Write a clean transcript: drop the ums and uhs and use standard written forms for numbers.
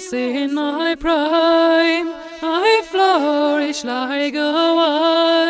was in my prime I flourish like a